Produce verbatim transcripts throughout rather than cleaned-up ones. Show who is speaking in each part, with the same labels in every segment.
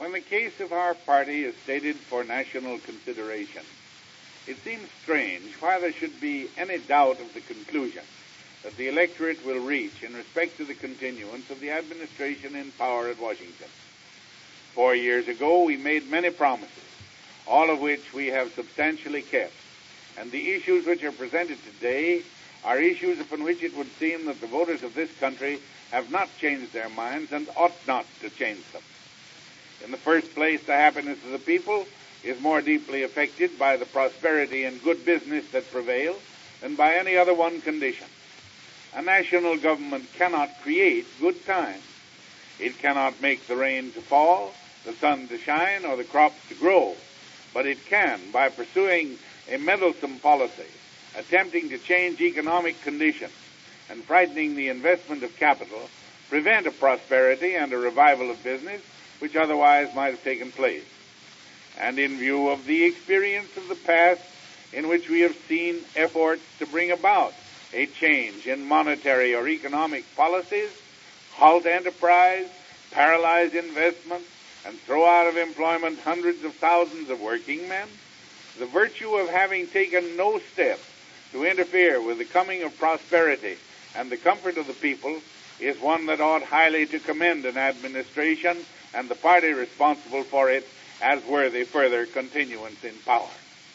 Speaker 1: when the case of our party is stated for national consideration, it seems strange why there should be any doubt of the conclusion that the electorate will reach in respect to the continuance of the administration in power at Washington. Four years ago, we made many promises, all of which we have substantially kept, and the issues which are presented today are issues upon which it would seem that the voters of this country have not changed their minds and ought not to change them. In the first place, the happiness of the people is more deeply affected by the prosperity and good business that prevail than by any other one condition. A national government cannot create good times. It cannot make the rain to fall, the sun to shine, or the crops to grow, but it can, by pursuing a meddlesome policy, attempting to change economic conditions and frightening the investment of capital, prevent a prosperity and a revival of business which otherwise might have taken place. And in view of the experience of the past, in which we have seen efforts to bring about a change in monetary or economic policies, halt enterprise, paralyze investment, and throw out of employment hundreds of thousands of working men, the virtue of having taken no step to interfere with the coming of prosperity and the comfort of the people is one that ought highly to commend an administration and the party responsible for it as worthy further continuance in power.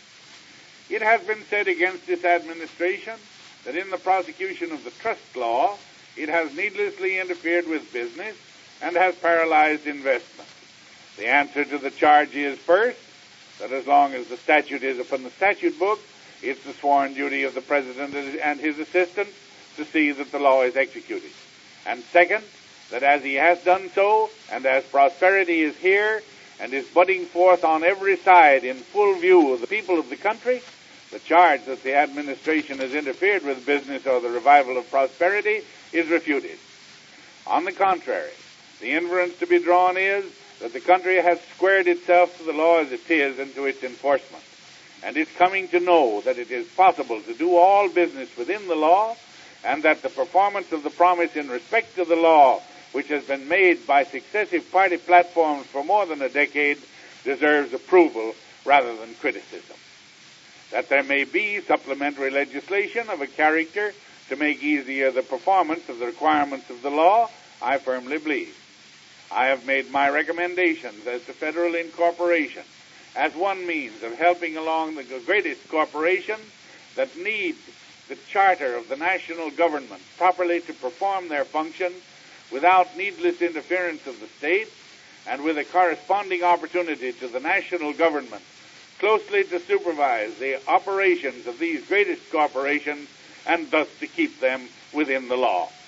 Speaker 1: It has been said against this administration that in the prosecution of the trust law, it has needlessly interfered with business and has paralyzed investment. The answer to the charge is, first, that as long as the statute is upon the statute book, it's the sworn duty of the President and his assistants to see that the law is executed. And second, that as he has done so, and as prosperity is here, and is budding forth on every side in full view of the people of the country, the charge that the administration has interfered with business or the revival of prosperity is refuted. On the contrary, the inference to be drawn is that the country has squared itself to the law as it is and to its enforcement, and is coming to know that it is possible to do all business within the law, and that the performance of the promise in respect to the law, which has been made by successive party platforms for more than a decade, deserves approval rather than criticism. That there may be supplementary legislation of a character to make easier the performance of the requirements of the law, I firmly believe. I have made my recommendations as to federal incorporation as one means of helping along the greatest corporations that need the charter of the national government properly to perform their functions without needless interference of the states, and with a corresponding opportunity to the national government closely to supervise the operations of these greatest corporations and thus to keep them within the law.